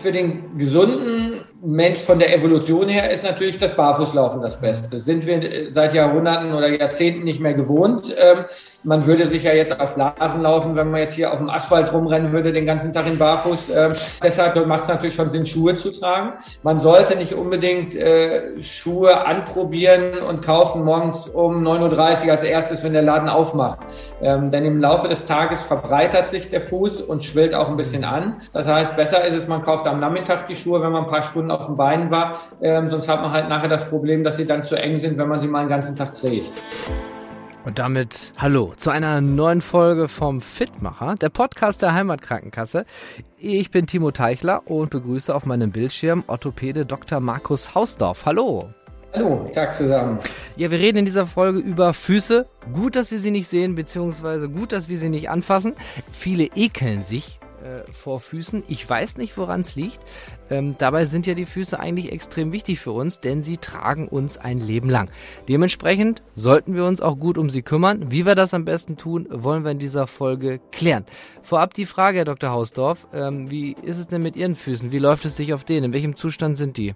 für den gesunden Mensch von der Evolution her ist natürlich das Barfußlaufen das Beste. Sind wir seit Jahrhunderten oder Jahrzehnten nicht mehr gewohnt. Man würde sich ja jetzt auf Blasen laufen, wenn man jetzt hier auf dem Asphalt rumrennen würde, den ganzen Tag in Barfuß. Deshalb macht es natürlich schon Sinn, Schuhe zu tragen. Man sollte nicht unbedingt Schuhe anprobieren und kaufen morgens um 9:30 Uhr als erstes, wenn der Laden aufmacht. Denn im Laufe des Tages verbreitert sich der Fuß und schwillt auch ein bisschen an. Das heißt, besser ist es, man kauft am Nachmittag die Schuhe, wenn man ein paar Stunden auf den Beinen war. Sonst hat man halt nachher das Problem, dass sie dann zu eng sind, wenn man sie mal einen ganzen Tag trägt. Und damit hallo zu einer neuen Folge vom Fitmacher, der Podcast der Heimatkrankenkasse. Ich bin Timo Teichler und begrüße auf meinem Bildschirm Orthopäde Dr. Markus Hausdorff. Hallo. Hallo, Tag zusammen. Ja, wir reden in dieser Folge über Füße. Gut, dass wir sie nicht sehen, beziehungsweise gut, dass wir sie nicht anfassen. Viele ekeln sich vor Füßen. Ich weiß nicht, woran es liegt. Dabei sind ja die Füße eigentlich extrem wichtig für uns, denn sie tragen uns ein Leben lang. Dementsprechend sollten wir uns auch gut um sie kümmern. Wie wir das am besten tun, wollen wir in dieser Folge klären. Vorab die Frage, Herr Dr. Hausdorff, wie ist es denn mit Ihren Füßen? Wie läuft es sich auf denen? In welchem Zustand sind die?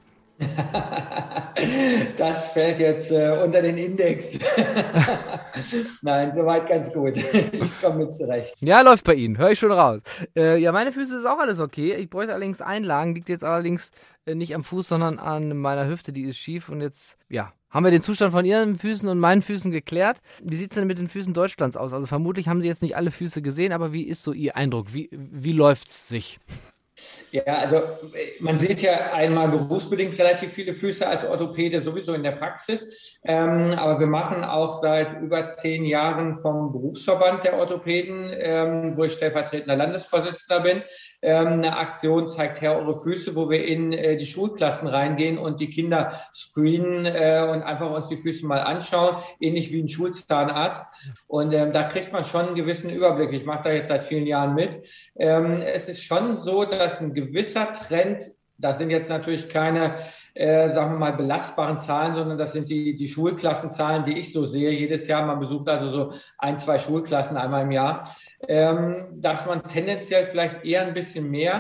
Das fällt jetzt unter den Index. Nein, soweit ganz gut. Ich komme mit zurecht. Ja, läuft bei Ihnen, höre ich schon raus. Ja, meine Füße ist auch alles okay. Ich bräuchte allerdings Einlagen, liegt jetzt allerdings nicht am Fuß, sondern an meiner Hüfte, die ist schief. Und jetzt, ja, haben wir den Zustand von Ihren Füßen und meinen Füßen geklärt. Wie sieht es denn mit den Füßen Deutschlands aus? Also vermutlich haben Sie jetzt nicht alle Füße gesehen, aber wie ist so Ihr Eindruck? Wie läuft es sich? Ja, also man sieht ja einmal berufsbedingt relativ viele Füße als Orthopäde sowieso in der Praxis, aber wir machen auch seit über 10 Jahren vom Berufsverband der Orthopäden, wo ich stellvertretender Landesvorsitzender bin, eine Aktion Zeigt her eure Füße, wo wir in die Schulklassen reingehen und die Kinder screenen und einfach uns die Füße mal anschauen, ähnlich wie ein Schulzahnarzt. Und da kriegt man schon einen gewissen Überblick. Ich mache da jetzt seit vielen Jahren mit. Es ist schon so, dass ein gewisser Trend, das sind jetzt natürlich keine, sagen wir mal, belastbaren Zahlen, sondern das sind die Schulklassenzahlen, die ich so sehe. Jedes Jahr, man besucht also so 1, 2 Schulklassen einmal im Jahr, dass man tendenziell vielleicht eher ein bisschen mehr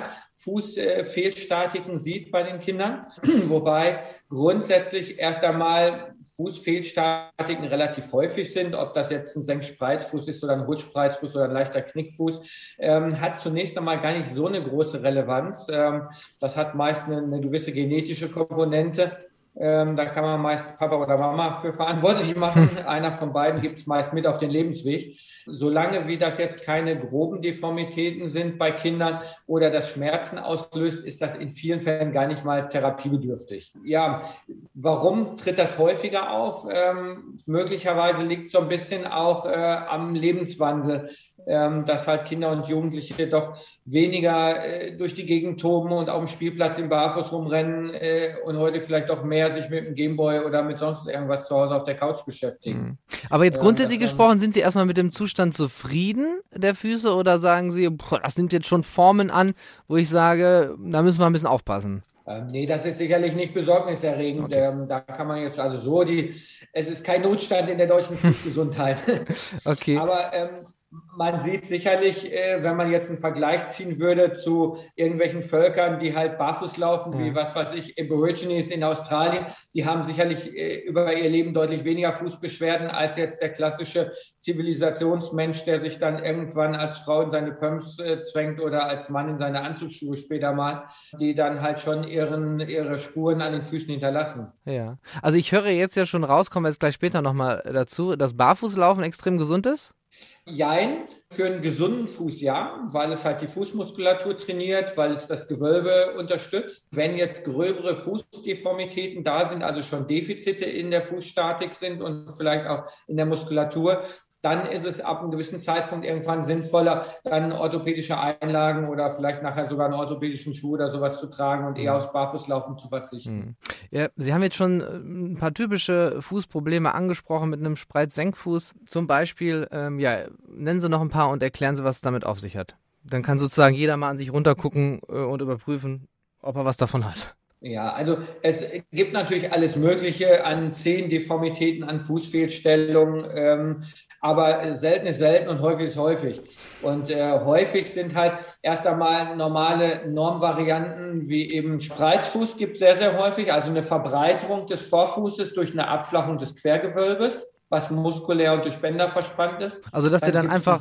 Fußfehlstatiken sieht bei den Kindern, wobei grundsätzlich erst einmal Fußfehlstatiken relativ häufig sind. Ob das jetzt ein Senkspreizfuß ist oder ein Hohlspreizfuß oder ein leichter Knickfuß, hat zunächst einmal gar nicht so eine große Relevanz. Das hat meist eine gewisse genetische Komponente. Da kann man meist Papa oder Mama für verantwortlich machen. Einer von beiden gibt es meist mit auf den Lebensweg. Solange wie das jetzt keine groben Deformitäten sind bei Kindern oder das Schmerzen auslöst, ist das in vielen Fällen gar nicht mal therapiebedürftig. Ja, warum tritt das häufiger auf? Möglicherweise liegt so ein bisschen auch am Lebenswandel, dass halt Kinder und Jugendliche doch weniger durch die Gegend toben und auf dem Spielplatz im Barfuß rumrennen und heute vielleicht auch mehr sich mit dem Gameboy oder mit sonst irgendwas zu Hause auf der Couch beschäftigen. Aber jetzt grundsätzlich gesprochen, sind Sie erstmal mit dem Zustand zufrieden der Füße oder sagen Sie, das nimmt jetzt schon Formen an, wo ich sage, da müssen wir ein bisschen aufpassen? Nee, das ist sicherlich nicht besorgniserregend. Okay. Da kann man jetzt also es ist kein Notstand in der deutschen Fußgesundheit. Okay. Aber man sieht sicherlich, wenn man jetzt einen Vergleich ziehen würde zu irgendwelchen Völkern, die halt barfuß laufen, wie was weiß ich, Aborigines in Australien, die haben sicherlich über ihr Leben deutlich weniger Fußbeschwerden als jetzt der klassische Zivilisationsmensch, der sich dann irgendwann als Frau in seine Pumps zwängt oder als Mann in seine Anzugsschuhe später mal, die dann halt schon ihre Spuren an den Füßen hinterlassen. Ja, also ich höre jetzt ja schon raus, kommen wir jetzt gleich später nochmal dazu, dass Barfußlaufen extrem gesund ist? Jein, für einen gesunden Fuß ja, weil es halt die Fußmuskulatur trainiert, weil es das Gewölbe unterstützt. Wenn jetzt gröbere Fußdeformitäten da sind, also schon Defizite in der Fußstatik sind und vielleicht auch in der Muskulatur, dann ist es ab einem gewissen Zeitpunkt irgendwann sinnvoller, dann orthopädische Einlagen oder vielleicht nachher sogar einen orthopädischen Schuh oder sowas zu tragen und eher aufs Barfußlaufen zu verzichten. Ja, Sie haben jetzt schon ein paar typische Fußprobleme angesprochen mit einem Spreiz-Senkfuß. Zum Beispiel, nennen Sie noch ein paar und erklären Sie, was es damit auf sich hat. Dann kann sozusagen jeder mal an sich runtergucken und überprüfen, ob er was davon hat. Ja, also es gibt natürlich alles Mögliche an Zehendeformitäten, an Fußfehlstellungen, aber selten ist selten und häufig ist häufig. Und häufig sind halt erst einmal normale Normvarianten wie eben Spreizfuß gibt es sehr, sehr häufig, also eine Verbreiterung des Vorfußes durch eine Abflachung des Quergewölbes, was muskulär und durch Bänder verspannt ist. Also dass der dann einfach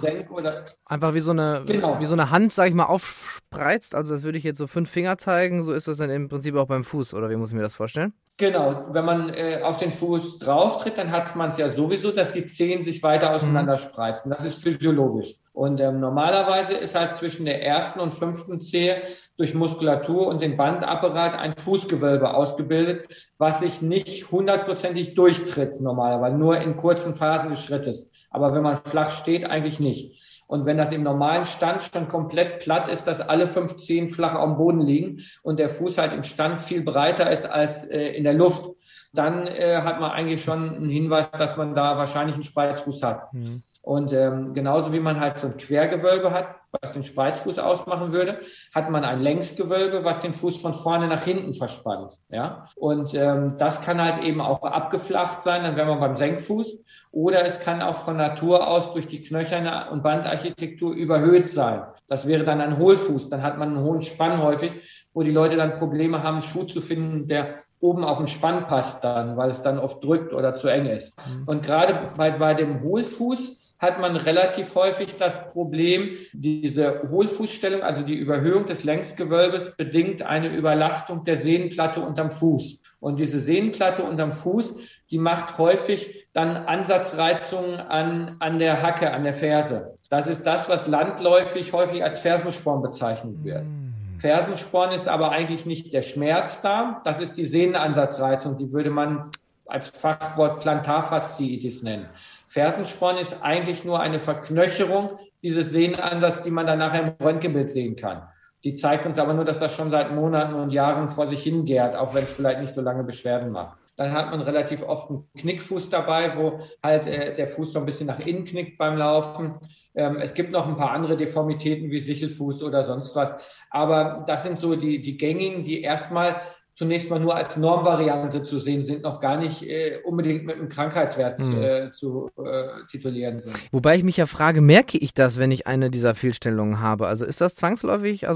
wie so genau. eine Hand, sag ich mal, aufspreizt. Also das würde ich jetzt so 5 Finger zeigen. So ist das dann im Prinzip auch beim Fuß, oder wie muss ich mir das vorstellen? Genau, wenn man auf den Fuß drauf tritt, dann hat man es ja sowieso, dass die Zehen sich weiter auseinander spreizen. Das ist physiologisch. Und normalerweise ist halt zwischen der ersten und 5. Zehe durch Muskulatur und den Bandapparat ein Fußgewölbe ausgebildet, was sich nicht 100%ig durchtritt normalerweise, nur in kurzen Phasen des Schrittes. Aber wenn man flach steht, eigentlich nicht. Und wenn das im normalen Stand schon komplett platt ist, dass alle 5 Zehen flach am Boden liegen und der Fuß halt im Stand viel breiter ist als in der Luft, dann hat man eigentlich schon einen Hinweis, dass man da wahrscheinlich einen Spreizfuß hat. Mhm. Und genauso wie man halt so ein Quergewölbe hat, was den Spreizfuß ausmachen würde, hat man ein Längsgewölbe, was den Fuß von vorne nach hinten verspannt. Ja? Und das kann halt eben auch abgeflacht sein, dann wäre man beim Senkfuß. Oder es kann auch von Natur aus durch die Knöcherne und Bandarchitektur überhöht sein. Das wäre dann ein Hohlfuß. Dann hat man einen hohen Spann häufig, wo die Leute dann Probleme haben, einen Schuh zu finden, der oben auf den Spann passt dann, weil es dann oft drückt oder zu eng ist. Und gerade bei dem Hohlfuß hat man relativ häufig das Problem, diese Hohlfußstellung, also die Überhöhung des Längsgewölbes, bedingt eine Überlastung der Sehnenplatte unterm Fuß. Und diese Sehnenplatte unterm Fuß, die macht häufig dann Ansatzreizungen an der Hacke, an der Ferse. Das ist das, was landläufig häufig als Fersensporn bezeichnet wird. Fersensporn ist aber eigentlich nicht der Schmerz da, das ist die Sehnenansatzreizung, die würde man als Fachwort Plantarfasziitis nennen. Fersensporn ist eigentlich nur eine Verknöcherung dieses Sehnenansatzes, die man dann nachher im Röntgenbild sehen kann. Die zeigt uns aber nur, dass das schon seit Monaten und Jahren vor sich hingärt, auch wenn es vielleicht nicht so lange Beschwerden macht. Dann hat man relativ oft einen Knickfuß dabei, wo halt der Fuß so ein bisschen nach innen knickt beim Laufen. Es gibt noch ein paar andere Deformitäten wie Sichelfuß oder sonst was. Aber das sind so die gängigen, die erstmal zunächst mal nur als Normvariante zu sehen sind, noch gar nicht unbedingt mit einem Krankheitswert zu titulieren sind. Wobei ich mich ja frage, merke ich das, wenn ich eine dieser Fehlstellungen habe? Also ist das zwangsläufig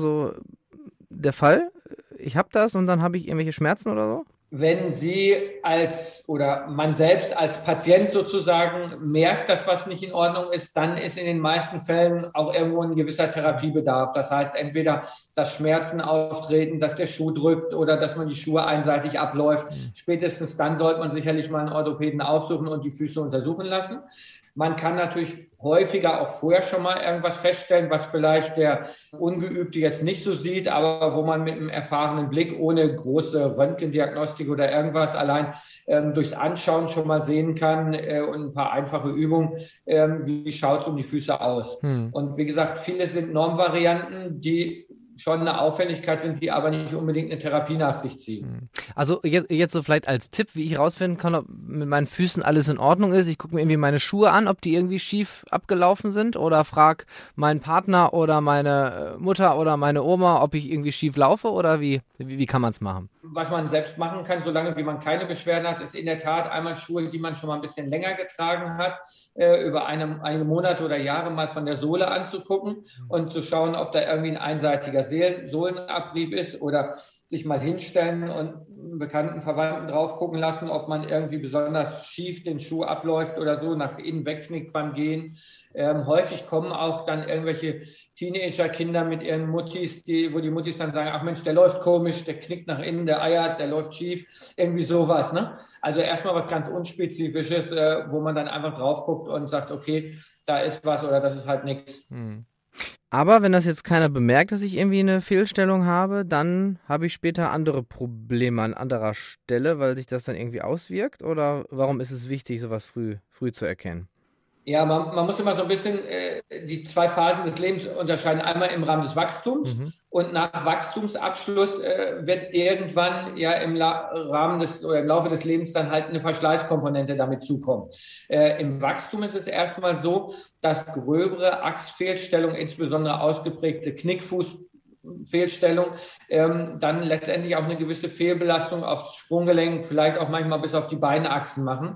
der Fall? Ich habe das und dann habe ich irgendwelche Schmerzen oder so? Wenn Sie oder man selbst als Patient sozusagen merkt, dass was nicht in Ordnung ist, dann ist in den meisten Fällen auch irgendwo ein gewisser Therapiebedarf. Das heißt, entweder, dass Schmerzen auftreten, dass der Schuh drückt oder dass man die Schuhe einseitig abläuft. Spätestens dann sollte man sicherlich mal einen Orthopäden aufsuchen und die Füße untersuchen lassen. Man kann natürlich häufiger auch vorher schon mal irgendwas feststellen, was vielleicht der Ungeübte jetzt nicht so sieht, aber wo man mit einem erfahrenen Blick ohne große Röntgendiagnostik oder irgendwas allein durchs Anschauen schon mal sehen kann und ein paar einfache Übungen, wie schaut es um die Füße aus. Und wie gesagt, viele sind Normvarianten, die schon eine Auffälligkeit sind, die aber nicht unbedingt eine Therapie nach sich ziehen. Also jetzt so vielleicht als Tipp, wie ich rausfinden kann, ob mit meinen Füßen alles in Ordnung ist. Ich gucke mir irgendwie meine Schuhe an, ob die irgendwie schief abgelaufen sind oder frage meinen Partner oder meine Mutter oder meine Oma, ob ich irgendwie schief laufe oder wie kann man es machen? Was man selbst machen kann, solange wie man keine Beschwerden hat, ist in der Tat einmal Schuhe, die man schon mal ein bisschen länger getragen hat, über einige Monate oder Jahre mal von der Sohle anzugucken und zu schauen, ob da irgendwie ein einseitiger Sohlenabrieb ist oder sich mal hinstellen und einen bekannten Verwandten drauf gucken lassen, ob man irgendwie besonders schief den Schuh abläuft oder so, nach innen wegknickt beim Gehen. Häufig kommen auch dann irgendwelche Teenager-Kinder mit ihren Muttis, wo die Muttis dann sagen, ach Mensch, der läuft komisch, der knickt nach innen, der eiert, der läuft schief, irgendwie sowas. Ne? Also erstmal was ganz Unspezifisches, wo man dann einfach drauf guckt und sagt, okay, da ist was oder das ist halt nichts. Aber wenn das jetzt keiner bemerkt, dass ich irgendwie eine Fehlstellung habe, dann habe ich später andere Probleme an anderer Stelle, weil sich das dann irgendwie auswirkt? Oder warum ist es wichtig, sowas früh zu erkennen? Ja, man muss immer so ein bisschen die 2 Phasen des Lebens unterscheiden. Einmal im Rahmen des Wachstums und nach Wachstumsabschluss wird irgendwann ja im Laufe des Lebens dann halt eine Verschleißkomponente damit zukommen. Im Wachstum ist es erstmal so, dass gröbere Achsfehlstellungen, insbesondere ausgeprägte Knickfuß, Fehlstellung, dann letztendlich auch eine gewisse Fehlbelastung aufs Sprunggelenk, vielleicht auch manchmal bis auf die Beinachsen machen,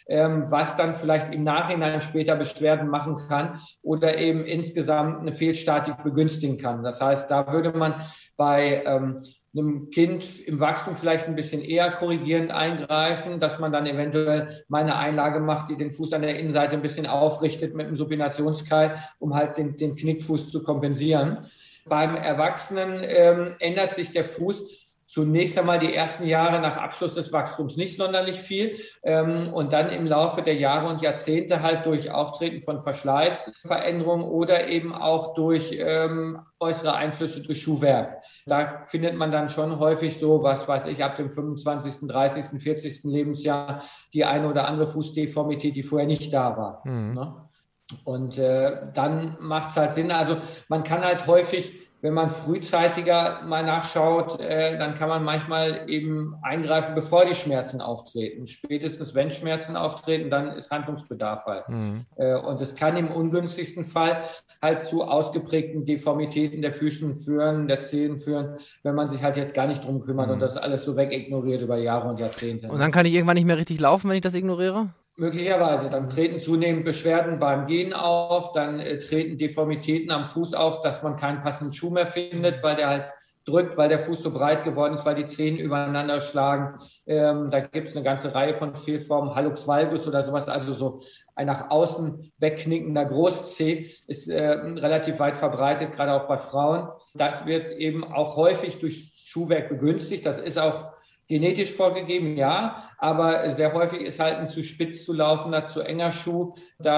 was dann vielleicht im Nachhinein später Beschwerden machen kann oder eben insgesamt eine Fehlstatik begünstigen kann. Das heißt, da würde man bei einem Kind im Wachstum vielleicht ein bisschen eher korrigierend eingreifen, dass man dann eventuell mal eine Einlage macht, die den Fuß an der Innenseite ein bisschen aufrichtet mit einem Supinationskeil, um halt den Knickfuß zu kompensieren. Beim Erwachsenen ändert sich der Fuß zunächst einmal die ersten Jahre nach Abschluss des Wachstums nicht sonderlich viel und dann im Laufe der Jahre und Jahrzehnte halt durch Auftreten von Verschleißveränderungen oder eben auch durch äußere Einflüsse durch Schuhwerk. Da findet man dann schon häufig so, was weiß ich, ab dem 25., 30., 40. Lebensjahr die eine oder andere Fußdeformität, die vorher nicht da war. Ne? Und dann macht es halt Sinn. Also man kann halt häufig, wenn man frühzeitiger mal nachschaut, dann kann man manchmal eben eingreifen, bevor die Schmerzen auftreten. Spätestens wenn Schmerzen auftreten, dann ist Handlungsbedarf halt. Und es kann im ungünstigsten Fall halt zu ausgeprägten Deformitäten der Füßen führen, der Zehen führen, wenn man sich halt jetzt gar nicht drum kümmert und das alles so wegignoriert über Jahre und Jahrzehnte. Und dann kann ich irgendwann nicht mehr richtig laufen, wenn ich das ignoriere? Möglicherweise. Dann treten zunehmend Beschwerden beim Gehen auf, dann treten Deformitäten am Fuß auf, dass man keinen passenden Schuh mehr findet, weil der halt drückt, weil der Fuß so breit geworden ist, weil die Zehen übereinander schlagen. Da gibt es eine ganze Reihe von Fehlformen, Hallux valgus oder sowas, also so ein nach außen wegknickender Großzeh ist relativ weit verbreitet, gerade auch bei Frauen. Das wird eben auch häufig durch Schuhwerk begünstigt. Das ist auch genetisch vorgegeben, ja, aber sehr häufig ist halt ein zu spitz zu laufender, zu enger Schuh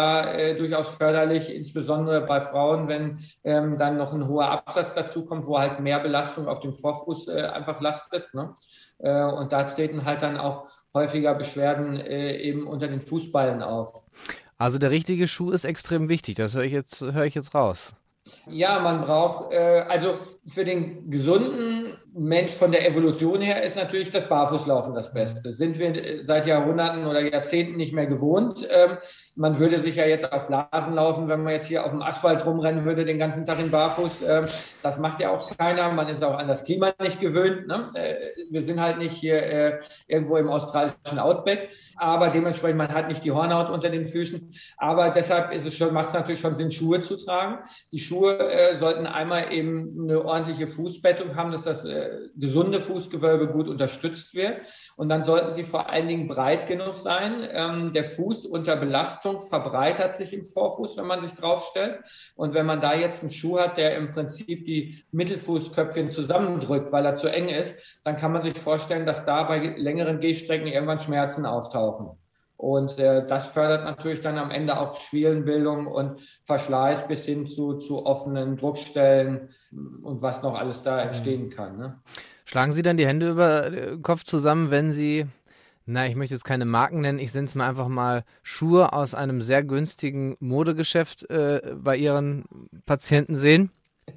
da durchaus förderlich, insbesondere bei Frauen, wenn dann noch ein hoher Absatz dazu kommt, wo halt mehr Belastung auf dem Vorfuß einfach lastet. Ne? Und da treten halt dann auch häufiger Beschwerden eben unter den Fußballen auf. Also der richtige Schuh ist extrem wichtig, das höre ich jetzt raus. Ja, man braucht, also für den gesunden Mensch von der Evolution her ist natürlich das Barfußlaufen das Beste. Sind wir seit Jahrhunderten oder Jahrzehnten nicht mehr gewohnt. Man würde sich ja jetzt auch Blasen laufen, wenn man jetzt hier auf dem Asphalt rumrennen würde, den ganzen Tag in Barfuß. Das macht ja auch keiner. Man ist auch an das Klima nicht gewöhnt. Ne? Wir sind halt nicht hier irgendwo im australischen Outback, aber dementsprechend, man hat nicht die Hornhaut unter den Füßen. Aber deshalb macht es natürlich schon Sinn, Schuhe zu tragen. Die Schuhe sollten einmal eben eine ordentliche Fußbettung haben, dass das gesunde Fußgewölbe gut unterstützt wird. Und dann sollten sie vor allen Dingen breit genug sein. Der Fuß unter Belastung verbreitert sich im Vorfuß, wenn man sich draufstellt. Und wenn man da jetzt einen Schuh hat, der im Prinzip die Mittelfußköpfchen zusammendrückt, weil er zu eng ist, dann kann man sich vorstellen, dass da bei längeren Gehstrecken irgendwann Schmerzen auftauchen. Und das fördert natürlich dann am Ende auch Schwielenbildung und Verschleiß bis hin zu offenen Druckstellen und was noch alles da entstehen kann. Ne? Schlagen Sie dann die Hände über den Kopf zusammen, wenn Sie, ich möchte jetzt keine Marken nennen, ich nenne es mal einfach mal Schuhe aus einem sehr günstigen Modegeschäft bei Ihren Patienten sehen?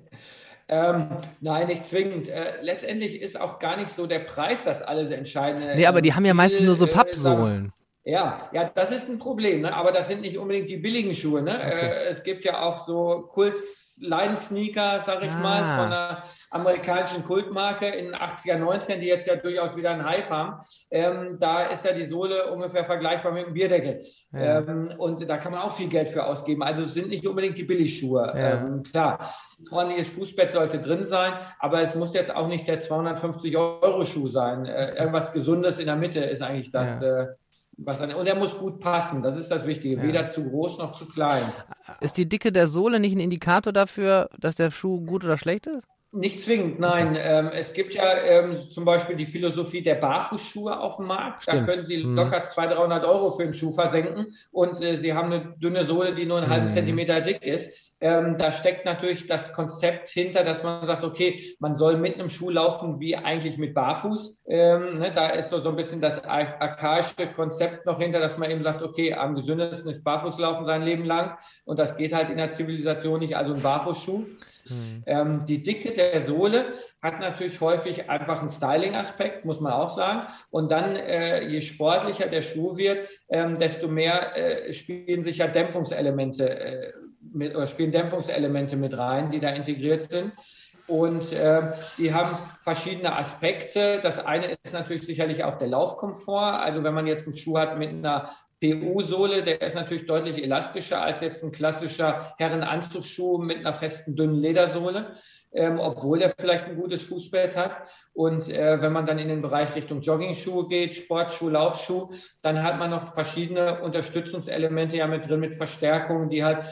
Nein, nicht zwingend. Letztendlich ist auch gar nicht so der Preis das alles Entscheidende. Nee, aber die haben ja meistens nur so Pappsohlen. Ja, das ist ein Problem, ne? Aber das sind nicht unbedingt die billigen Schuhe. Ne? Okay. Es gibt ja auch so Kult-Line-Sneaker, sag ich mal, von einer amerikanischen Kultmarke in den 80er, 90ern, die jetzt ja durchaus wieder einen Hype haben. Da ist ja die Sohle ungefähr vergleichbar mit einem Bierdeckel. Ja. Und da kann man auch viel Geld für ausgeben. Also es sind nicht unbedingt die Billigschuhe. Ja. Klar, ein ordentliches Fußbett sollte drin sein, aber es muss jetzt auch nicht der 250-Euro-Schuh sein. Irgendwas Gesundes in der Mitte ist eigentlich das. Ja. Und er muss gut passen, das ist das Wichtige, weder zu groß noch zu klein. Ist die Dicke der Sohle nicht ein Indikator dafür, dass der Schuh gut oder schlecht ist? Nicht zwingend, nein. Es gibt ja zum Beispiel die Philosophie der Barfußschuhe auf dem Markt. Stimmt. Da können Sie locker 200-300 Euro für einen Schuh versenken und Sie haben eine dünne Sohle, die nur einen halben Zentimeter dick ist. Da steckt natürlich das Konzept hinter, dass man sagt, okay, man soll mit einem Schuh laufen wie eigentlich mit Barfuß. Da ist so ein bisschen das archaische Konzept noch hinter, dass man eben sagt, okay, am gesündesten ist Barfußlaufen sein Leben lang und das geht halt in der Zivilisation nicht, also ein Barfußschuh. Die Dicke der Sohle hat natürlich häufig einfach einen Styling-Aspekt, muss man auch sagen. Und dann, je sportlicher der Schuh wird, desto mehr spielen sich ja Dämpfungselemente mit rein, die da integriert sind. Und die haben verschiedene Aspekte. Das eine ist natürlich sicherlich auch der Laufkomfort. Also wenn man jetzt einen Schuh hat mit einer PU-Sohle, der ist natürlich deutlich elastischer als jetzt ein klassischer Herrenanzugsschuh mit einer festen, dünnen Ledersohle. Obwohl er vielleicht ein gutes Fußbett hat. Und wenn man dann in den Bereich Richtung Jogging-Schuh geht, Sportschuh, Laufschuh, dann hat man noch verschiedene Unterstützungselemente ja mit drin, mit Verstärkungen, die halt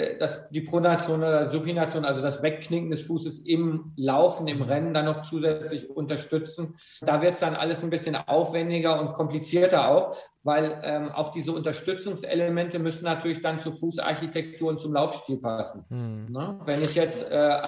die Pronation oder Supination, also das Wegknicken des Fußes im Laufen, im Rennen dann noch zusätzlich unterstützen. Da wird es dann alles ein bisschen aufwendiger und komplizierter auch, weil auch diese Unterstützungselemente müssen natürlich dann zur Fußarchitektur und zum Laufstil passen. Ne? Wenn ich jetzt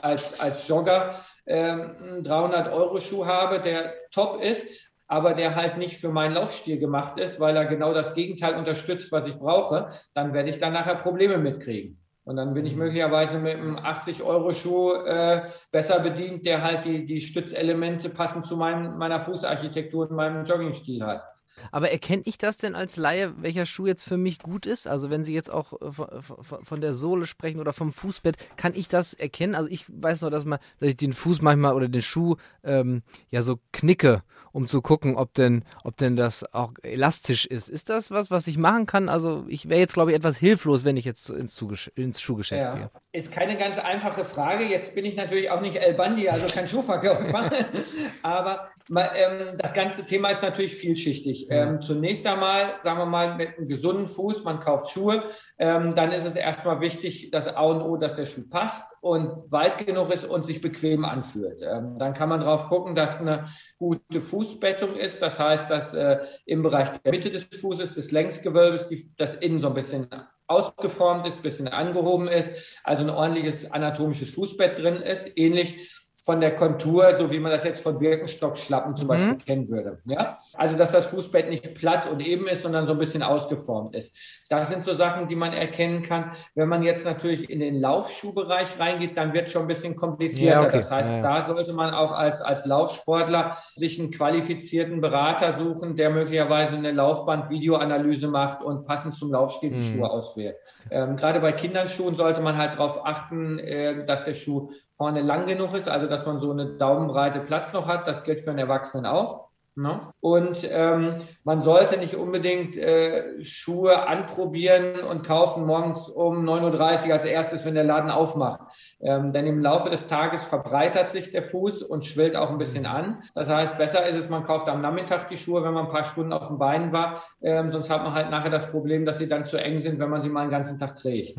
als Jogger einen 300-Euro-Schuh habe, der top ist, aber der halt nicht für meinen Laufstil gemacht ist, weil er genau das Gegenteil unterstützt, was ich brauche, dann werde ich dann nachher Probleme mitkriegen. Und dann bin ich möglicherweise mit einem 80-Euro-Schuh besser bedient, der halt die Stützelemente passend zu meiner Fußarchitektur und meinem Joggingstil hat. Aber erkenne ich das denn als Laie, welcher Schuh jetzt für mich gut ist? Also wenn Sie jetzt auch von der Sohle sprechen oder vom Fußbett, kann ich das erkennen? Also ich weiß noch, dass ich den Fuß manchmal oder den Schuh ja so knicke, um zu gucken, ob denn das auch elastisch ist. Ist das was ich machen kann? Also ich wäre jetzt, glaube ich, etwas hilflos, wenn ich jetzt ins Schuhgeschäft gehe. Ist keine ganz einfache Frage. Jetzt bin ich natürlich auch nicht El Bandi, also kein Schuhverkäufer. Aber das ganze Thema ist natürlich vielschichtig. Zunächst einmal, sagen wir mal, mit einem gesunden Fuß, man kauft Schuhe, dann ist es erstmal wichtig, das A und O, dass der Schuh passt und weit genug ist und sich bequem anfühlt. Dann kann man drauf gucken, dass eine gute Fußbettung ist. Das heißt, dass im Bereich der Mitte des Fußes, des Längsgewölbes, das Innen so ein bisschen ausgeformt ist, ein bisschen angehoben ist, also ein ordentliches anatomisches Fußbett drin ist, ähnlich von der Kontur, so wie man das jetzt von Birkenstock-Schlappen zum Beispiel kennen würde. Ja? Also, dass das Fußbett nicht platt und eben ist, sondern so ein bisschen ausgeformt ist. Das sind so Sachen, die man erkennen kann. Wenn man jetzt natürlich in den Laufschuhbereich reingeht, dann wird es schon ein bisschen komplizierter. Ja, okay. Das heißt, da sollte man auch als Laufsportler sich einen qualifizierten Berater suchen, der möglicherweise eine Laufband-Videoanalyse macht und passend zum Laufstil die Schuhe auswählt. Gerade bei Kinderschuhen sollte man halt darauf achten, dass der Schuh vorne lang genug ist, also dass man so eine Daumenbreite Platz noch hat. Das gilt für einen Erwachsenen auch. Ne? Und man sollte nicht unbedingt Schuhe anprobieren und kaufen morgens um 9:30 Uhr als erstes, wenn der Laden aufmacht. Denn im Laufe des Tages verbreitert sich der Fuß und schwillt auch ein bisschen an. Das heißt, besser ist es, man kauft am Nachmittag die Schuhe, wenn man ein paar Stunden auf den Beinen war. Sonst hat man halt nachher das Problem, dass sie dann zu eng sind, wenn man sie mal den ganzen Tag trägt.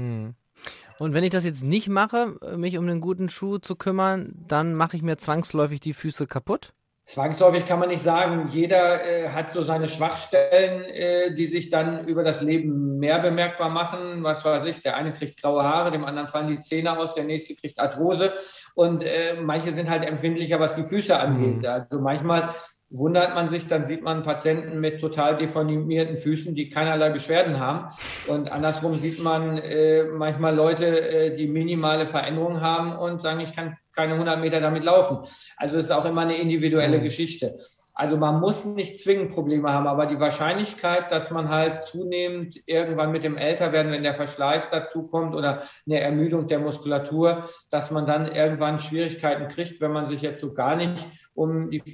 Und wenn ich das jetzt nicht mache, mich um einen guten Schuh zu kümmern, dann mache ich mir zwangsläufig die Füße kaputt? Zwangsläufig kann man nicht sagen. Jeder hat so seine Schwachstellen, die sich dann über das Leben mehr bemerkbar machen. Was weiß ich, der eine kriegt graue Haare, dem anderen fallen die Zähne aus, der nächste kriegt Arthrose. Und manche sind halt empfindlicher, was die Füße angeht. Also manchmal wundert man sich, dann sieht man Patienten mit total deformierten Füßen, die keinerlei Beschwerden haben. Und andersrum sieht man manchmal Leute, die minimale Veränderungen haben und sagen, ich kann keine 100 Meter damit laufen. Also es ist auch immer eine individuelle Geschichte. Also man muss nicht zwingend Probleme haben, aber die Wahrscheinlichkeit, dass man halt zunehmend irgendwann mit dem Älterwerden, wenn der Verschleiß dazukommt oder eine Ermüdung der Muskulatur, dass man dann irgendwann Schwierigkeiten kriegt, wenn man sich jetzt so gar nicht um die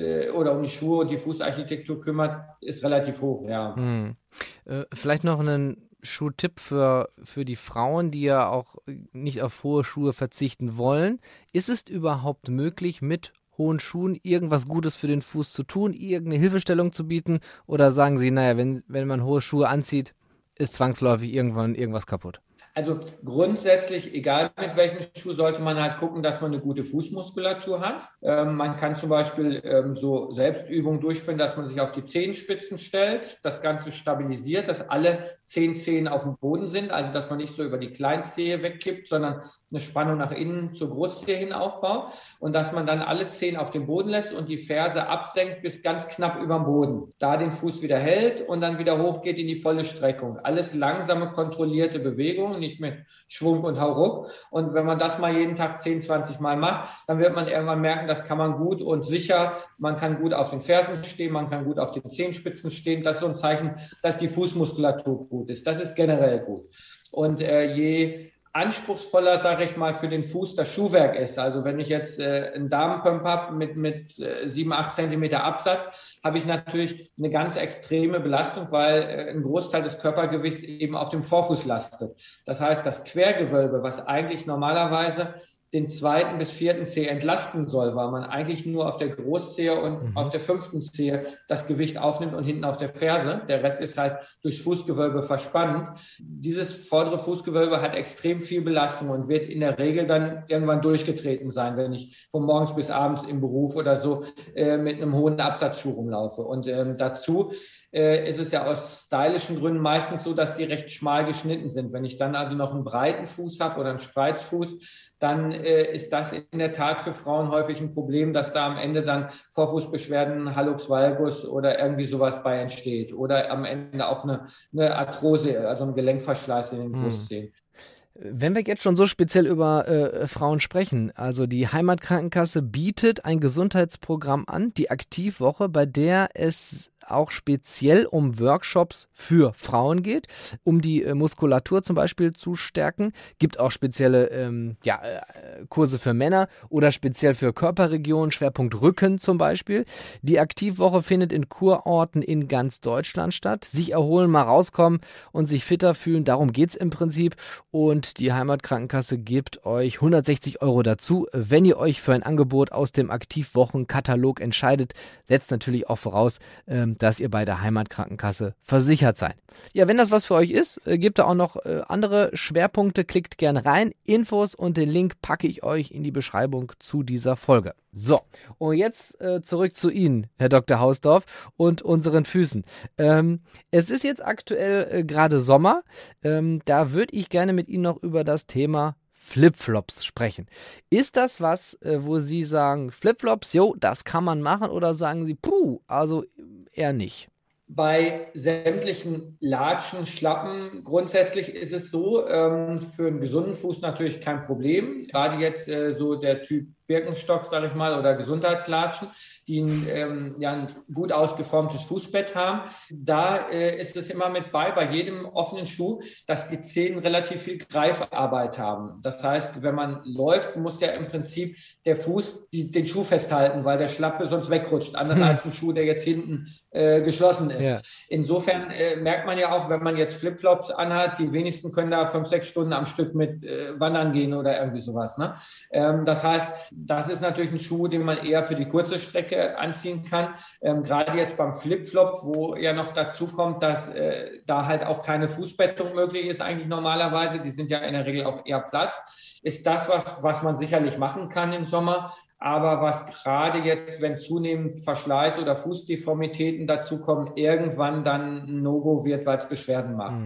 um die Schuhe und die Fußarchitektur kümmert, ist relativ hoch, ja. Vielleicht noch einen Schuhtipp für die Frauen, die ja auch nicht auf hohe Schuhe verzichten wollen. Ist es überhaupt möglich, mit hohen Schuhen irgendwas Gutes für den Fuß zu tun, irgendeine Hilfestellung zu bieten? Oder sagen Sie, naja, wenn man hohe Schuhe anzieht, ist zwangsläufig irgendwann irgendwas kaputt? Also grundsätzlich, egal mit welchem Schuh, sollte man halt gucken, dass man eine gute Fußmuskulatur hat. Man kann zum Beispiel so Selbstübungen durchführen, dass man sich auf die Zehenspitzen stellt, das Ganze stabilisiert, dass alle 10 Zehen auf dem Boden sind, also dass man nicht so über die Kleinzehe wegkippt, sondern eine Spannung nach innen zur Großzehe hin aufbaut und dass man dann alle Zehen auf dem Boden lässt und die Ferse absenkt bis ganz knapp über dem Boden. Da den Fuß wieder hält und dann wieder hochgeht in die volle Streckung. Alles langsame, kontrollierte Bewegungen, nicht mit Schwung und Hauruck. Und wenn man das mal jeden Tag 10, 20 Mal macht, dann wird man irgendwann merken, das kann man gut und sicher. Man kann gut auf den Fersen stehen, man kann gut auf den Zehenspitzen stehen. Das ist so ein Zeichen, dass die Fußmuskulatur gut ist. Das ist generell gut. Und je anspruchsvoller, sage ich mal, für den Fuß das Schuhwerk ist. Also wenn ich jetzt einen Damenpump habe mit 7, 8 Zentimeter Absatz, habe ich natürlich eine ganz extreme Belastung, weil ein Großteil des Körpergewichts eben auf dem Vorfuß lastet. Das heißt, das Quergewölbe, was eigentlich normalerweise den 2. bis 4. Zeh entlasten soll, weil man eigentlich nur auf der Großzehe und auf der 5. Zehe das Gewicht aufnimmt und hinten auf der Ferse. Der Rest ist halt durchs Fußgewölbe verspannt. Dieses vordere Fußgewölbe hat extrem viel Belastung und wird in der Regel dann irgendwann durchgetreten sein, wenn ich von morgens bis abends im Beruf oder so mit einem hohen Absatzschuh rumlaufe. Und dazu ist es ja aus stylischen Gründen meistens so, dass die recht schmal geschnitten sind. Wenn ich dann also noch einen breiten Fuß habe oder einen Spreizfuß, dann ist das in der Tat für Frauen häufig ein Problem, dass da am Ende dann Vorfußbeschwerden, Hallux valgus oder irgendwie sowas bei entsteht. Oder am Ende auch eine Arthrose, also ein Gelenkverschleiß in den Brustzehen. Wenn wir jetzt schon so speziell über Frauen sprechen, also die Heimatkrankenkasse bietet ein Gesundheitsprogramm an, die Aktivwoche, bei der es auch speziell um Workshops für Frauen geht, um die Muskulatur zum Beispiel zu stärken. Gibt auch spezielle Kurse für Männer oder speziell für Körperregionen, Schwerpunkt Rücken zum Beispiel. Die Aktivwoche findet in Kurorten in ganz Deutschland statt. Sich erholen, mal rauskommen und sich fitter fühlen, darum geht's im Prinzip. Und die Heimatkrankenkasse gibt euch 160 € dazu, wenn ihr euch für ein Angebot aus dem Aktivwochenkatalog entscheidet. Setzt natürlich auch voraus, dass ihr bei der Heimatkrankenkasse versichert seid. Ja, wenn das was für euch ist, gibt da auch noch andere Schwerpunkte. Klickt gerne rein. Infos und den Link packe ich euch in die Beschreibung zu dieser Folge. So, und jetzt zurück zu Ihnen, Herr Dr. Hausdorff, und unseren Füßen. Es ist jetzt aktuell gerade Sommer. Da würde ich gerne mit Ihnen noch über das Thema Flipflops sprechen. Ist das was, wo Sie sagen, Flipflops, jo, das kann man machen, oder sagen Sie, also eher nicht? Bei sämtlichen Latschen, Schlappen grundsätzlich ist es so, für einen gesunden Fuß natürlich kein Problem. Gerade jetzt so der Typ Birkenstock, sage ich mal, oder Gesundheitslatschen, die ein gut ausgeformtes Fußbett haben. Da ist es immer mit bei jedem offenen Schuh, dass die Zehen relativ viel Greifarbeit haben. Das heißt, wenn man läuft, muss ja im Prinzip der Fuß den Schuh festhalten, weil der Schlappe sonst wegrutscht. Anders als ein Schuh, der jetzt hinten geschlossen ist. Ja. Insofern merkt man ja auch, wenn man jetzt Flipflops anhat, die wenigsten können da 5, 6 Stunden am Stück mit wandern gehen oder irgendwie sowas. Ne? Das heißt, das ist natürlich ein Schuh, den man eher für die kurze Strecke anziehen kann. Gerade jetzt beim Flipflop, wo ja noch dazu kommt, dass da halt auch keine Fußbettung möglich ist eigentlich normalerweise. Die sind ja in der Regel auch eher platt. Ist das was man sicherlich machen kann im Sommer. Aber was gerade jetzt, wenn zunehmend Verschleiß oder Fußdeformitäten dazukommen, irgendwann dann ein No-Go wird, weil es Beschwerden macht.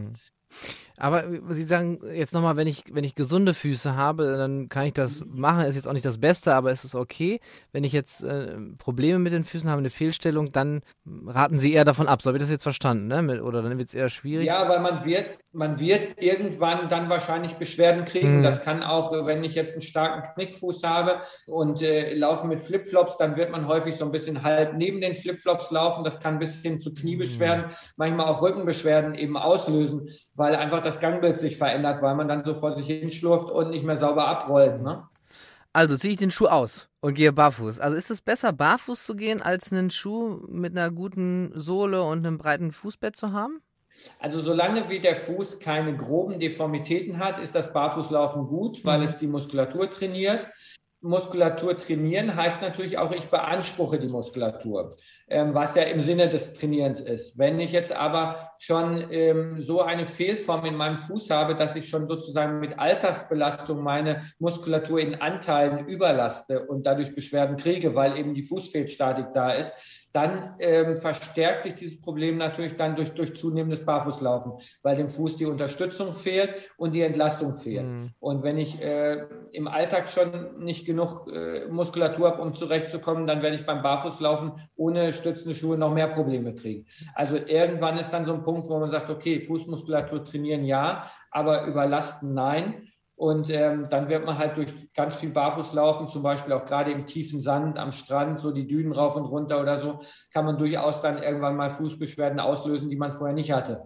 Aber Sie sagen jetzt nochmal, wenn ich gesunde Füße habe, dann kann ich das machen. Ist jetzt auch nicht das Beste, aber es ist okay. Wenn ich jetzt Probleme mit den Füßen habe, eine Fehlstellung, dann raten Sie eher davon ab. So habe ich das jetzt verstanden, ne? Oder dann wird es eher schwierig? Ja, weil man wird irgendwann dann wahrscheinlich Beschwerden kriegen. Das kann auch, wenn ich jetzt einen starken Knickfuß habe und laufe mit Flipflops, dann wird man häufig so ein bisschen halb neben den Flipflops laufen. Das kann bis hin zu Kniebeschwerden, manchmal auch Rückenbeschwerden eben auslösen, weil einfach das Gangbild sich verändert, weil man dann so vor sich hinschlurft und nicht mehr sauber abrollt. Ne? Also ziehe ich den Schuh aus und gehe barfuß. Also ist es besser, barfuß zu gehen, als einen Schuh mit einer guten Sohle und einem breiten Fußbett zu haben? Also solange wie der Fuß keine groben Deformitäten hat, ist das Barfußlaufen gut, weil es die Muskulatur trainiert. Muskulatur trainieren heißt natürlich auch, ich beanspruche die Muskulatur, was ja im Sinne des Trainierens ist. Wenn ich jetzt aber schon so eine Fehlform in meinem Fuß habe, dass ich schon sozusagen mit Alltagsbelastung meine Muskulatur in Anteilen überlaste und dadurch Beschwerden kriege, weil eben die Fußfehlstatik da ist, dann verstärkt sich dieses Problem natürlich dann durch zunehmendes Barfußlaufen, weil dem Fuß die Unterstützung fehlt und die Entlastung fehlt. Und wenn ich im Alltag schon nicht genug Muskulatur habe, um zurechtzukommen, dann werde ich beim Barfußlaufen ohne stützende Schuhe noch mehr Probleme kriegen. Also irgendwann ist dann so ein Punkt, wo man sagt, okay, Fußmuskulatur trainieren ja, aber überlasten nein. Und dann wird man halt durch ganz viel Barfuß laufen, zum Beispiel auch gerade im tiefen Sand am Strand, so die Dünen rauf und runter oder so, kann man durchaus dann irgendwann mal Fußbeschwerden auslösen, die man vorher nicht hatte.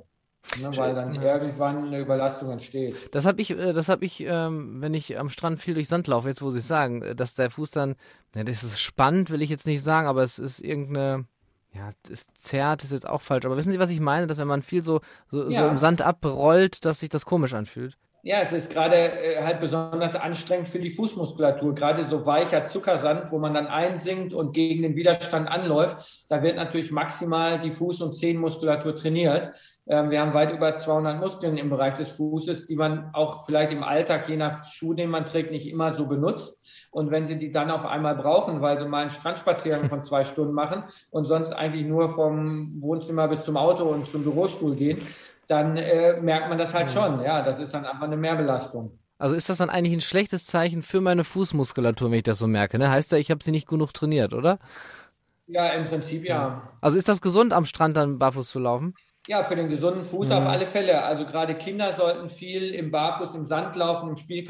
ne, weil dann irgendwann eine Überlastung entsteht. Das habe ich, wenn ich am Strand viel durch Sand laufe, jetzt muss ich sagen, dass der Fuß dann, ne, das ist spannend, will ich jetzt nicht sagen, aber es ist irgendeine, ja, es zerrt, ist jetzt auch falsch, aber wissen Sie, was ich meine? Dass wenn man viel so im Ja, Sand abrollt, dass sich das komisch anfühlt. ja, es ist gerade halt besonders anstrengend für die Fußmuskulatur. Gerade so weicher Zuckersand, wo man dann einsinkt und gegen den Widerstand anläuft, da wird natürlich maximal die Fuß- und Zehenmuskulatur trainiert. Wir haben weit über 200 Muskeln im Bereich des Fußes, die man auch vielleicht im Alltag, je nach Schuh, den man trägt, nicht immer so benutzt. Und wenn Sie die dann auf einmal brauchen, weil Sie mal einen Strandspaziergang von 2 Stunden machen und sonst eigentlich nur vom Wohnzimmer bis zum Auto und zum Bürostuhl gehen, dann merkt man das halt schon. Ja, das ist dann einfach eine Mehrbelastung. Also ist das dann eigentlich ein schlechtes Zeichen für meine Fußmuskulatur, wenn ich das so merke, ne? Heißt ja, ich habe sie nicht genug trainiert, oder? Ja, im Prinzip ja. Also ist das gesund, am Strand dann barfuß zu laufen? Ja, für den gesunden Fuß auf alle Fälle. Also gerade Kinder sollten viel im Barfuß im Sand laufen,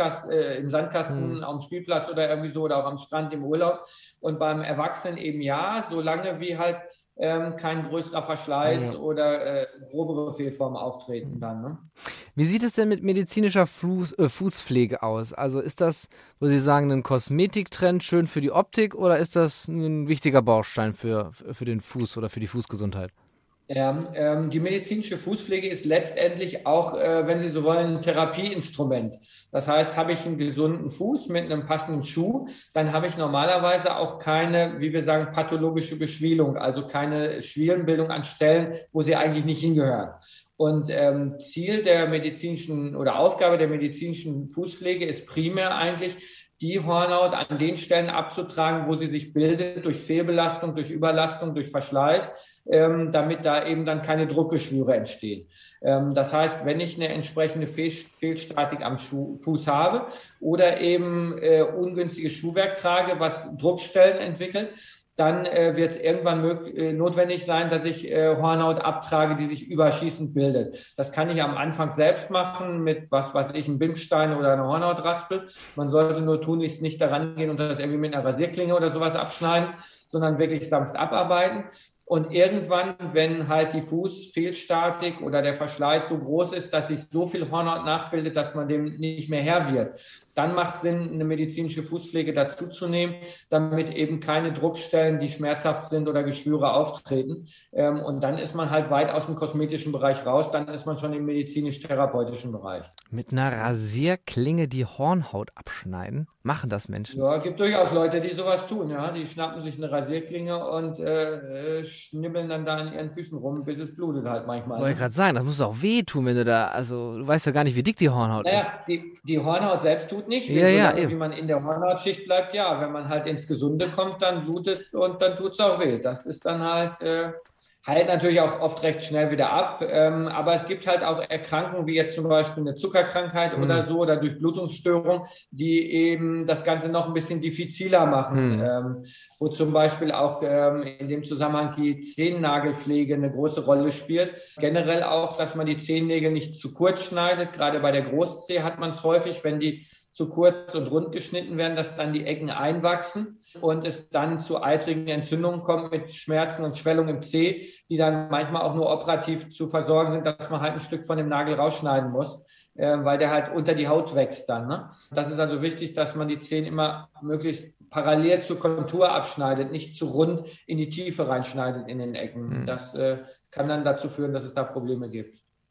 im Sandkasten, auf dem Spielplatz oder irgendwie so oder auch am Strand im Urlaub. Und beim Erwachsenen eben ja, solange wie halt kein größerer Verschleiß oder grobere Fehlformen auftreten dann. Ne? Wie sieht es denn mit medizinischer Fußpflege aus? Also ist das, wo Sie sagen, ein Kosmetiktrend schön für die Optik oder ist das ein wichtiger Baustein für den Fuß oder für die Fußgesundheit? Ja, die medizinische Fußpflege ist letztendlich auch, wenn Sie so wollen, ein Therapieinstrument. Das heißt, habe ich einen gesunden Fuß mit einem passenden Schuh, dann habe ich normalerweise auch keine, wie wir sagen, pathologische Beschwielung, also keine Schwielenbildung an Stellen, wo sie eigentlich nicht hingehören. Und Ziel der medizinischen oder Aufgabe der medizinischen Fußpflege ist primär eigentlich, die Hornhaut an den Stellen abzutragen, wo sie sich bildet, durch Fehlbelastung, durch Überlastung, durch Verschleiß, damit da eben dann keine Druckgeschwüre entstehen. Das heißt, wenn ich eine entsprechende Fehlstatik am Fuß habe oder eben ungünstiges Schuhwerk trage, was Druckstellen entwickelt, dann wird es irgendwann notwendig sein, dass ich Hornhaut abtrage, die sich überschießend bildet. Das kann ich am Anfang selbst machen mit, was weiß ich, einem Bimsstein oder einer Hornhautraspel. Man sollte nur tunlichst nicht daran gehen und das irgendwie mit einer Rasierklinge oder sowas abschneiden, sondern wirklich sanft abarbeiten. Und irgendwann, wenn halt die Fußfehlstatik oder der Verschleiß so groß ist, dass sich so viel Hornhaut nachbildet, dass man dem nicht mehr Herr wird, dann macht Sinn, eine medizinische Fußpflege dazuzunehmen, damit eben keine Druckstellen, die schmerzhaft sind oder Geschwüre auftreten. Und dann ist man halt weit aus dem kosmetischen Bereich raus, dann ist man schon im medizinisch-therapeutischen Bereich. Mit einer Rasierklinge die Hornhaut abschneiden? Machen das Menschen? Ja, gibt durchaus Leute, die sowas tun, ja. Die schnappen sich eine Rasierklinge und schnibbeln dann da an ihren Füßen rum, bis es blutet halt manchmal. Wollte ich gerade sagen, das muss auch wehtun, wenn du da, also du weißt ja gar nicht, wie dick die Hornhaut ist. Naja, die Hornhaut selbst tut nicht weh, Ja, solange wie man in der Hornhautschicht bleibt, ja. Wenn man halt ins Gesunde kommt, dann blutet es und dann tut es auch weh. Das ist dann halt, heilt natürlich auch oft recht schnell wieder ab. Aber es gibt halt auch Erkrankungen, wie jetzt zum Beispiel eine Zuckerkrankheit oder so oder Durchblutungsstörung, die eben das Ganze noch ein bisschen diffiziler machen. Wo zum Beispiel auch in dem Zusammenhang die Zehennagelpflege eine große Rolle spielt. Generell auch, dass man die Zehennägel nicht zu kurz schneidet. Gerade bei der Großzehe hat man es häufig, wenn die zu kurz und rund geschnitten werden, dass dann die Ecken einwachsen und es dann zu eitrigen Entzündungen kommt mit Schmerzen und Schwellung im Zeh, die dann manchmal auch nur operativ zu versorgen sind, dass man halt ein Stück von dem Nagel rausschneiden muss, weil der halt unter die Haut wächst dann. Ne? Das ist also wichtig, dass man die Zehen immer möglichst parallel zur Kontur abschneidet, nicht zu rund in die Tiefe reinschneidet in den Ecken. Das kann dann dazu führen, dass es da Probleme gibt.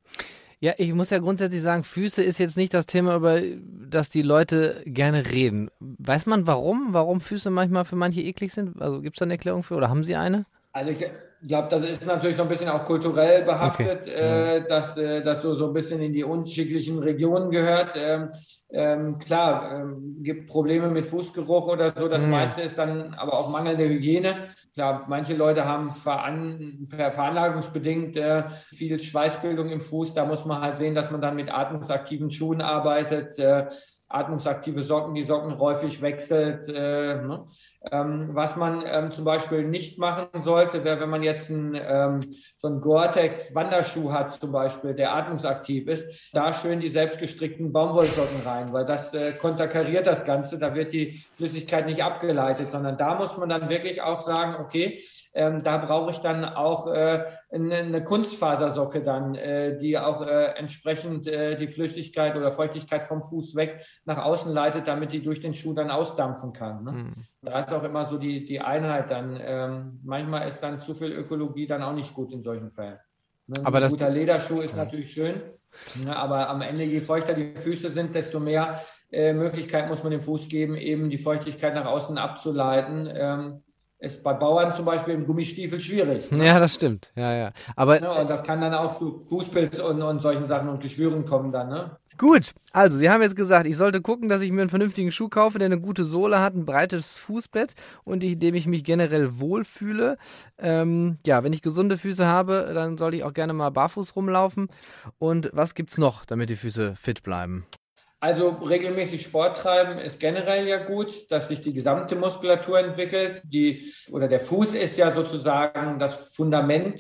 Ja, ich muss ja grundsätzlich sagen, Füße ist jetzt nicht das Thema, über das die Leute gerne reden. Weiß man warum? Warum Füße manchmal für manche eklig sind? Also gibt es da eine Erklärung für oder haben Sie eine? Also ich glaube, das ist natürlich so ein bisschen auch kulturell behaftet, Okay. dass das so ein bisschen in die unterschiedlichen Regionen gehört. Klar, gibt Probleme mit Fußgeruch oder so. Das meiste ist dann aber auch mangelnde Hygiene. Klar, manche Leute haben veranlagungsbedingt viel Schweißbildung im Fuß. Da muss man halt sehen, dass man dann mit atmungsaktiven Schuhen arbeitet, atmungsaktive Socken, die Socken häufig wechselt. Ne? Was man zum Beispiel nicht machen sollte, wäre, wenn man jetzt so einen Gore-Tex-Wanderschuh hat zum Beispiel, der atmungsaktiv ist, da schön die selbstgestrickten Baumwollsocken rein, weil das konterkariert das Ganze, da wird die Flüssigkeit nicht abgeleitet, sondern da muss man dann wirklich auch sagen, okay, da brauche ich dann auch eine Kunstfasersocke dann, die auch entsprechend die Flüssigkeit oder Feuchtigkeit vom Fuß weg nach außen leitet, damit die durch den Schuh dann ausdampfen kann. Ne? Da ist auch immer so die Einheit dann. Manchmal ist dann zu viel Ökologie dann auch nicht gut in solchen Fällen. Ne? Aber ein guter Lederschuh ist natürlich schön, ne? Aber am Ende, je feuchter die Füße sind, desto mehr Möglichkeit muss man dem Fuß geben, eben die Feuchtigkeit nach außen abzuleiten. Ist bei Bauern zum Beispiel im Gummistiefel schwierig. Ne? Ja, das stimmt. Ja. Aber, ja, und das kann dann auch zu Fußpilz und solchen Sachen und Geschwüren kommen dann. Ne? Gut, also Sie haben jetzt gesagt, ich sollte gucken, dass ich mir einen vernünftigen Schuh kaufe, der eine gute Sohle hat, ein breites Fußbett und in dem ich mich generell wohlfühle. Wenn ich gesunde Füße habe, dann sollte ich auch gerne mal barfuß rumlaufen. Und was gibt's noch, damit die Füße fit bleiben? Also regelmäßig Sport treiben ist generell ja gut, dass sich die gesamte Muskulatur entwickelt. Der Fuß ist ja sozusagen das Fundament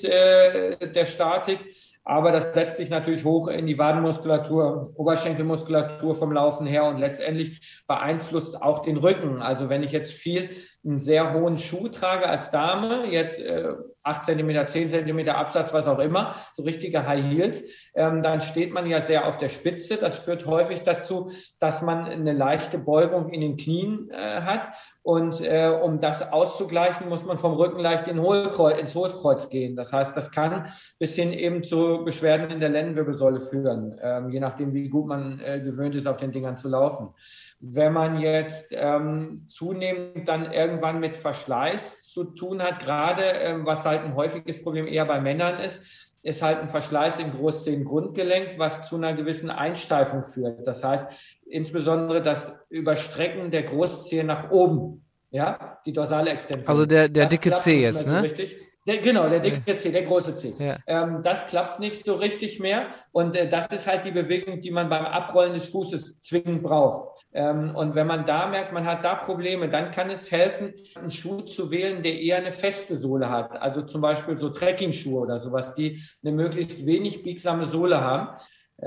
der Statik, aber das setzt sich natürlich hoch in die Wadenmuskulatur, Oberschenkelmuskulatur vom Laufen her und letztendlich beeinflusst auch den Rücken. Also wenn ich jetzt einen sehr hohen Schuh trage als Dame, jetzt 8 cm, 10 cm Absatz, was auch immer, so richtige High Heels, dann steht man ja sehr auf der Spitze. Das führt häufig dazu, dass man eine leichte Beugung in den Knien hat. Und um das auszugleichen, muss man vom Rücken leicht ins Hohlkreuz gehen. Das heißt, das kann bis hin eben zu Beschwerden in der Lendenwirbelsäule führen, je nachdem, wie gut man gewöhnt ist, auf den Dingern zu laufen. Wenn man jetzt zunehmend dann irgendwann mit Verschleiß zu tun hat, gerade was halt ein häufiges Problem eher bei Männern ist halt ein Verschleiß im Großzehengrundgelenk, was zu einer gewissen Einsteifung führt. Das heißt, insbesondere das Überstrecken der Großzehen nach oben, ja, die dorsale Extension. Also der dicke Zeh jetzt, ne? Richtig. Der dicke Zeh, der große Zeh. Ja. Das klappt nicht so richtig mehr und das ist halt die Bewegung, die man beim Abrollen des Fußes zwingend braucht. Und wenn man da merkt, man hat da Probleme, dann kann es helfen, einen Schuh zu wählen, der eher eine feste Sohle hat. Also zum Beispiel so Trekking-Schuhe oder sowas, die eine möglichst wenig biegsame Sohle haben.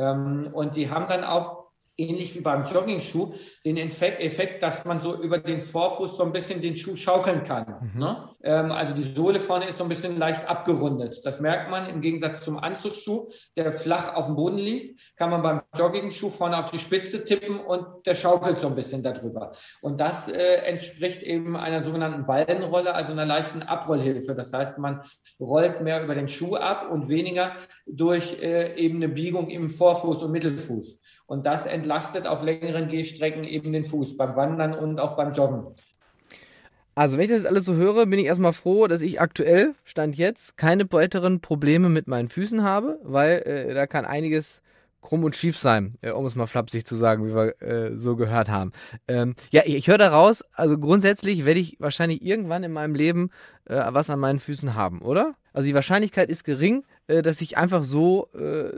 Und die haben dann auch ähnlich wie beim Jogging-Schuh, den Effekt, dass man so über den Vorfuß so ein bisschen den Schuh schaukeln kann. Ne? Also die Sohle vorne ist so ein bisschen leicht abgerundet. Das merkt man im Gegensatz zum Anzugsschuh, der flach auf dem Boden liegt, kann man beim Jogging-Schuh vorne auf die Spitze tippen und der schaukelt so ein bisschen darüber. Und das entspricht eben einer sogenannten Ballenrolle, also einer leichten Abrollhilfe. Das heißt, man rollt mehr über den Schuh ab und weniger durch eben eine Biegung im Vorfuß und Mittelfuß. Und das entlastet auf längeren Gehstrecken eben den Fuß, beim Wandern und auch beim Joggen. Also wenn ich das alles so höre, bin ich erstmal froh, dass ich aktuell, Stand jetzt, keine weiteren Probleme mit meinen Füßen habe, weil da kann einiges krumm und schief sein, um es mal flapsig zu sagen, wie wir so gehört haben. Ich höre daraus, also grundsätzlich werde ich wahrscheinlich irgendwann in meinem Leben was an meinen Füßen haben, oder? Also die Wahrscheinlichkeit ist gering, dass ich einfach so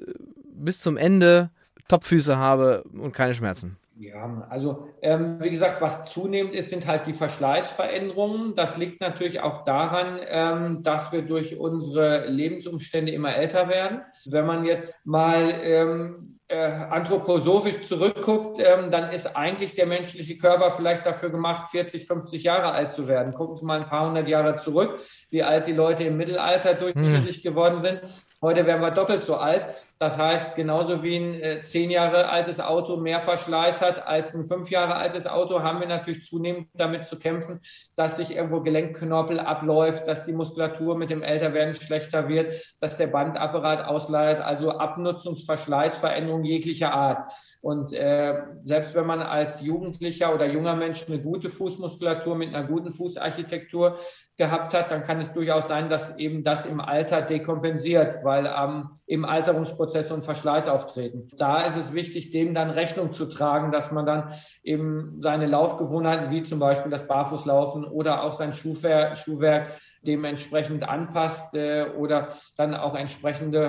bis zum Ende Topfüße habe und keine Schmerzen. Ja, also wie gesagt, was zunehmend ist, sind halt die Verschleißveränderungen. Das liegt natürlich auch daran, dass wir durch unsere Lebensumstände immer älter werden. Wenn man jetzt mal anthroposophisch zurückguckt, dann ist eigentlich der menschliche Körper vielleicht dafür gemacht, 40, 50 Jahre alt zu werden. Gucken Sie mal ein paar hundert Jahre zurück, wie alt die Leute im Mittelalter durchschnittlich geworden sind. Heute werden wir doppelt so alt. Das heißt, genauso wie ein 10 Jahre altes Auto mehr Verschleiß hat als ein 5 Jahre altes Auto, haben wir natürlich zunehmend damit zu kämpfen, dass sich irgendwo Gelenkknorpel abläuft, dass die Muskulatur mit dem Älterwerden schlechter wird, dass der Bandapparat ausleiert, also Abnutzungsverschleißveränderungen jeglicher Art. Und selbst wenn man als Jugendlicher oder junger Mensch eine gute Fußmuskulatur mit einer guten Fußarchitektur gehabt hat, dann kann es durchaus sein, dass eben das im Alter dekompensiert, weil im Alterungsprozess und Verschleiß auftreten. Da ist es wichtig, dem dann Rechnung zu tragen, dass man dann eben seine Laufgewohnheiten, wie zum Beispiel das Barfußlaufen oder auch sein Schuhwerk dementsprechend anpasst oder dann auch entsprechende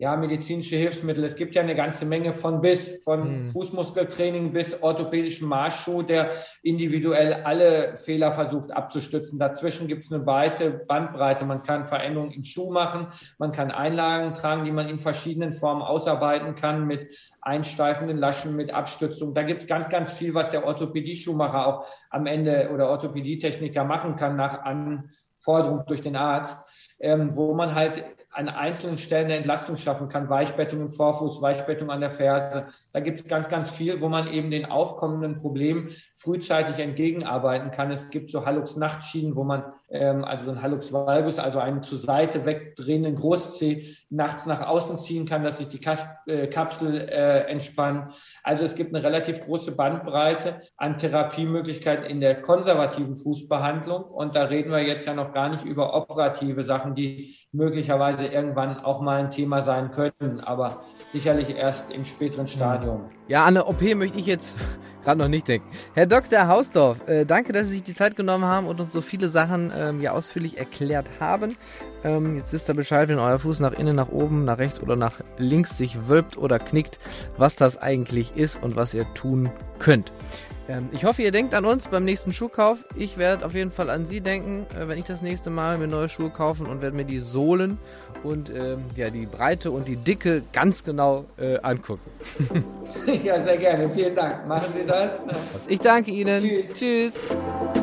medizinische Hilfsmittel. Es gibt ja eine ganze Menge von Fußmuskeltraining bis orthopädischen Marschschuh, der individuell alle Fehler versucht abzustützen. Dazwischen gibt es eine weite Bandbreite. Man kann Veränderungen im Schuh machen, man kann Einlagen tragen, die man in verschiedenen Formen ausarbeiten kann, mit einsteifenden Laschen, mit Abstützung. Da gibt es ganz, ganz viel, was der Orthopädie-Schuhmacher auch am Ende oder Orthopädietechniker machen kann nach Anforderung durch den Arzt, wo man halt an einzelnen Stellen eine Entlastung schaffen kann, Weichbettung im Vorfuß, Weichbettung an der Ferse. Da gibt es ganz, ganz viel, wo man eben den aufkommenden Problemen frühzeitig entgegenarbeiten kann. Es gibt so Hallux-Nachtschienen, wo man also so ein Hallux valgus, also einen zur Seite wegdrehenden Großzeh nachts nach außen ziehen kann, dass sich die Kapsel entspannt. Also es gibt eine relativ große Bandbreite an Therapiemöglichkeiten in der konservativen Fußbehandlung. Und da reden wir jetzt ja noch gar nicht über operative Sachen, die möglicherweise irgendwann auch mal ein Thema sein könnten, aber sicherlich erst im späteren Stadium. Ja, an eine OP möchte ich jetzt gerade noch nicht denken. Herr Dr. Hausdorf, danke, dass Sie sich die Zeit genommen haben und uns so viele Sachen ausführlich erklärt haben. Jetzt wisst ihr Bescheid, wenn euer Fuß nach innen, nach oben, nach rechts oder nach links sich wölbt oder knickt, was das eigentlich ist und was ihr tun könnt. Ich hoffe, ihr denkt an uns beim nächsten Schuhkauf. Ich werde auf jeden Fall an Sie denken, wenn ich das nächste Mal mir neue Schuhe kaufen und werde mir die Sohlen und die Breite und die Dicke ganz genau angucken. Ja, sehr gerne. Vielen Dank. Machen Sie das. Ich danke Ihnen. Tschüss.